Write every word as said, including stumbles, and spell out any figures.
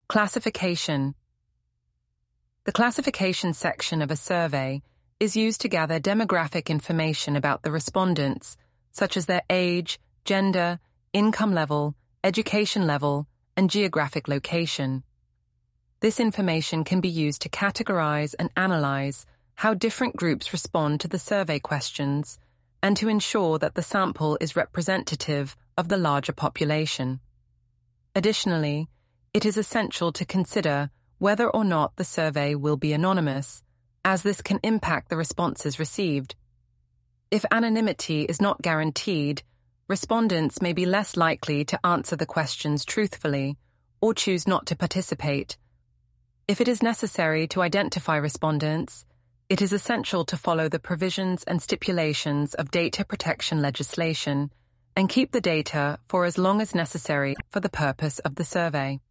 Classification. The classification section of a survey is used to gather demographic information about the respondents, such as their age, gender, income level, education level, and geographic location. This information can be used to categorize and analyze how different groups respond to the survey questions and to ensure that the sample is representative of the larger population. Additionally, it is essential to consider whether or not the survey will be anonymous, as this can impact the responses received. If anonymity is not guaranteed, respondents may be less likely to answer the questions truthfully or choose not to participate. If it is necessary to identify respondents, it is essential to follow the provisions and stipulations of data protection legislation and keep the data for as long as necessary for the purpose of the survey.